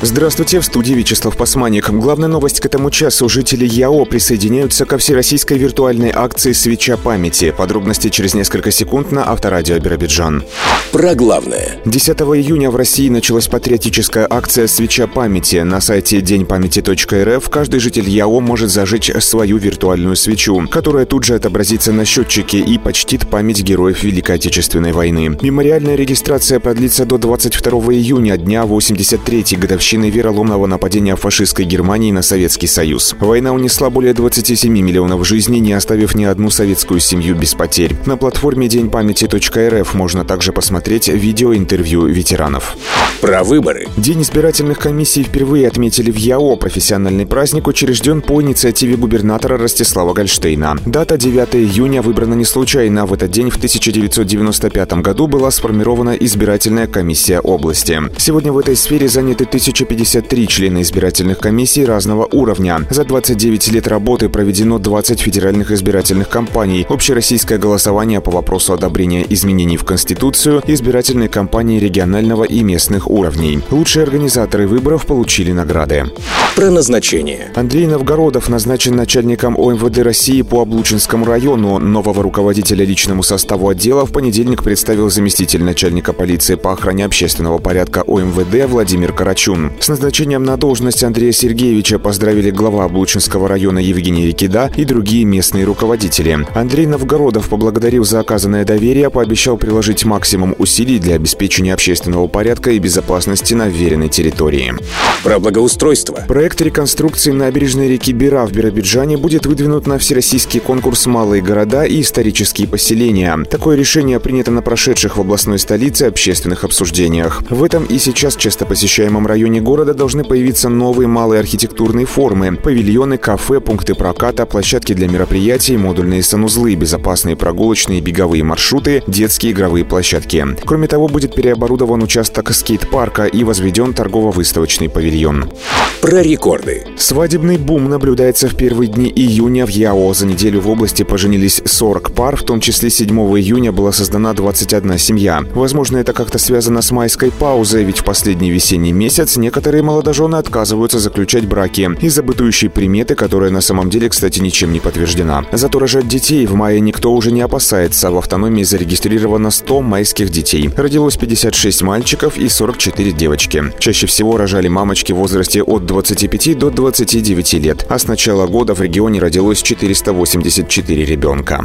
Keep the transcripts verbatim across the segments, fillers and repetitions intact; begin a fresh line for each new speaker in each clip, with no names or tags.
Здравствуйте, в студии Вячеслав Пасманик. Главная новость к этому часу. Жители ЯО присоединяются ко всероссийской виртуальной акции «Свеча памяти». Подробности через несколько секунд на Авторадио Биробиджан.
Про главное.
десятого июня в России началась патриотическая акция «Свеча памяти». На сайте день памяти точка эр эф каждый житель ЯО может зажечь свою виртуальную свечу, которая тут же отобразится на счетчике и почтит память героев Великой Отечественной войны. Мемориальная регистрация продлится до двадцать второго июня, дня восемьдесят третьей годовщины вероломного нападения фашистской Германии на Советский Союз. Война унесла более двадцати семи миллионов жизней, не оставив ни одну советскую семью без потерь. На платформе день памяти точка эр эф можно также посмотреть видеоинтервью ветеранов.
Про выборы.
День избирательных комиссий впервые отметили в ЯО. Профессиональный праздник учрежден по инициативе губернатора Ростислава Гольштейна. Дата девятого июня выбрана не случайно. В этот день в тысяча девятьсот девяносто пятом году была сформирована избирательная комиссия области. Сегодня в этой сфере заняты тысяча пятьдесят три члена избирательных комиссий разного уровня. За двадцать девять лет работы проведено двадцать федеральных избирательных кампаний, общероссийское голосование по вопросу одобрения изменений в Конституцию, избирательные кампании регионального и местных уровней. Лучшие организаторы выборов получили награды.
Про назначение.
Андрей Новгородов назначен начальником о эм вэ дэ России по Облучинскому району. Нового руководителя личному составу отдела в понедельник представил заместитель начальника полиции по охране общественного порядка о эм вэ дэ Владимир Карачун. С назначением на должность Андрея Сергеевича поздравили глава Облучинского района Евгений Рекида и другие местные руководители. Андрей Новгородов поблагодарил за оказанное доверие, пообещал приложить максимум усилий для обеспечения общественного порядка и безопасности на вверенной территории.
Про благоустройство.
Проект реконструкции набережной реки Бира в Биробиджане будет выдвинут на всероссийский конкурс «Малые города и исторические поселения». Такое решение принято на прошедших в областной столице общественных обсуждениях. В этом и сейчас часто посещаемом районе города должны появиться новые малые архитектурные формы: павильоны, кафе, пункты проката, площадки для мероприятий, модульные санузлы, безопасные прогулочные и беговые маршруты, детские игровые площадки. Кроме того, будет переоборудован участок скейт-парка и возведен торгово-выставочный павильон.
Про рекорды.
Свадебный бум наблюдается в первые дни июня в ЯО. За неделю в области поженились сорок пар, в том числе седьмого июня была создана двадцать одна семья. Возможно, это как-то связано с майской паузой, ведь в последний весенний месяц некоторые молодожены отказываются заключать браки из-за бытующей приметы, которая на самом деле, кстати, ничем не подтверждена. Зато рожать детей в мае никто уже не опасается. В автономии зарегистрировано сто майских детей. Родилось пятьдесят шесть мальчиков и сорок четыре девочки. Чаще всего рожали мамочки в возрасте от двадцати пяти до двадцати девяти лет. А с начала года в регионе родилось четыреста восемьдесят четыре ребенка.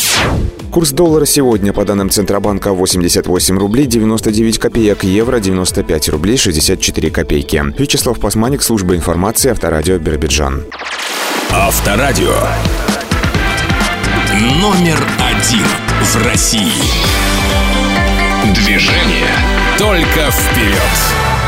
Курс доллара сегодня, по данным Центробанка, восемьдесят восемь рублей девяносто девять копеек, евро девяносто пять рублей шестьдесят четыре копейки. Вячеслав Пасманик, служба информации, Авторадио Биробиджан.
Авторадио. Номер один в России. Движение только вперед.